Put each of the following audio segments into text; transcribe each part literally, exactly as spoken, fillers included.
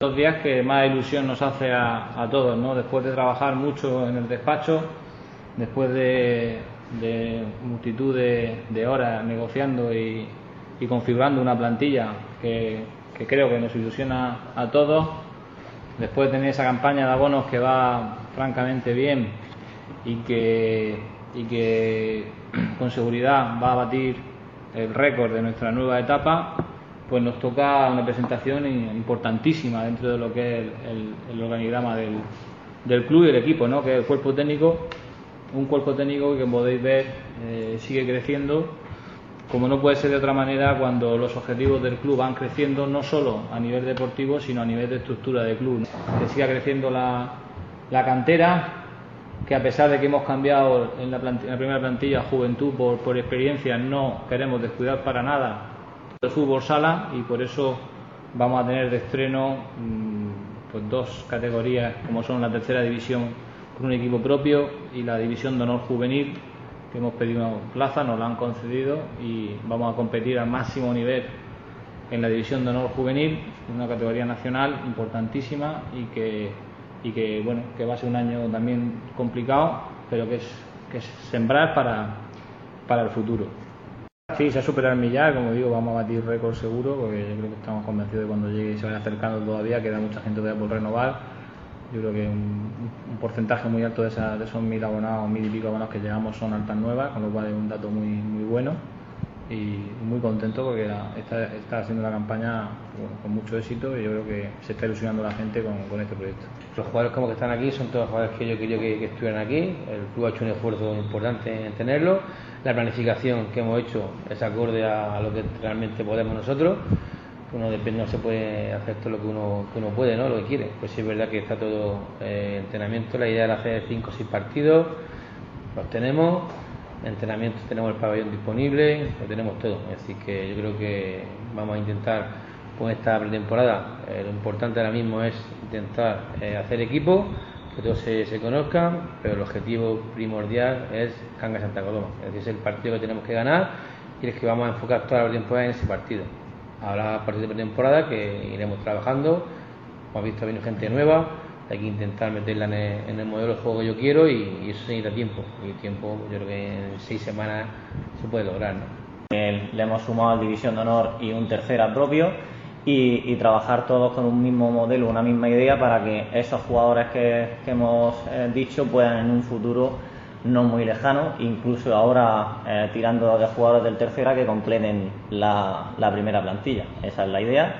Los días que más ilusión nos hace a, a todos, ¿no? Después de trabajar mucho en el despacho, después de, de multitud de, de horas negociando y, y configurando una plantilla que, que creo que nos ilusiona a todos, después de tener esa campaña de abonos que va francamente bien y que, y que con seguridad va a batir el récord de nuestra nueva etapa, pues nos toca una presentación importantísima dentro de lo que es el, el, el organigrama del, del club y el equipo, ¿no? Que es el cuerpo técnico, un cuerpo técnico que, como podéis ver, eh, sigue creciendo, como no puede ser de otra manera cuando los objetivos del club van creciendo, no solo a nivel deportivo, sino a nivel de estructura de club, ¿no? Que siga creciendo la, la cantera, que a pesar de que hemos cambiado en la, plantilla, en la primera plantilla juventud por, por experiencia, no queremos descuidar para nada el fútbol sala, y por eso vamos a tener de estreno pues dos categorías como son la tercera división con un equipo propio y la división de honor juvenil, que hemos pedido plaza, nos la han concedido y vamos a competir al máximo nivel en la división de honor juvenil, una categoría nacional importantísima y que, y que bueno, que va a ser un año también complicado, pero que es, que es sembrar para, para el futuro. Sí, se ha superado el millar, como digo, vamos a batir récord seguro, porque yo creo que estamos convencidos de que cuando llegue y se vaya acercando todavía, queda mucha gente todavía por renovar. Yo creo que un, un porcentaje muy alto de, esa, de esos mil abonados, mil y pico abonados que llegamos son altas nuevas, con lo cual es un dato muy, muy bueno y muy contento porque la, está, está haciendo la campaña bueno, con mucho éxito y yo creo que se está ilusionando la gente con, con este proyecto. Los jugadores como que están aquí son todos jugadores que yo quería que, que estuvieran aquí, el club ha hecho un esfuerzo importante en tenerlo, la planificación que hemos hecho es acorde a, a lo que realmente podemos nosotros. Uno depende, no se puede hacer todo lo que uno, que uno puede, ¿no? Lo que quiere. Pues sí es verdad que está todo eh, entrenamiento, la idea es hacer cinco o seis partidos, los tenemos, entrenamientos tenemos el pabellón disponible, lo tenemos todo, así que yo creo que vamos a intentar con esta pretemporada, eh, lo importante ahora mismo es intentar eh, hacer equipo, que todos se, se conozcan, pero el objetivo primordial es Cangas Santa Coloma, es decir, es el partido que tenemos que ganar y es que vamos a enfocar toda la pretemporada en ese partido. Habrá partidos de pretemporada que iremos trabajando, hemos visto venir gente nueva, hay que intentar meterla en el, en el modelo de juego que yo quiero y, y eso se necesita tiempo, y tiempo yo creo que en seis semanas se puede lograr, ¿no? Eh, le hemos sumado División de Honor y un tercera propio y, y trabajar todos con un mismo modelo, una misma idea para que esos jugadores que, que hemos eh, dicho puedan en un futuro no muy lejano, incluso ahora eh, tirando de jugadores del tercera que completen la, la primera plantilla. Esa es la idea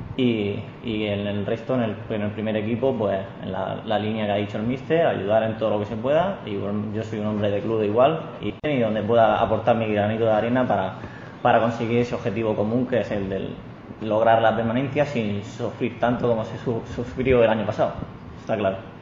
y, y en el resto, en el, en el primer equipo, pues en la, la línea que ha dicho el míster, ayudar en todo lo que se pueda, y bueno, yo soy un hombre de club de igual y, y donde pueda aportar mi granito de arena para, para conseguir ese objetivo común que es el de lograr la permanencia sin sufrir tanto como se su, sufrió el año pasado, está claro.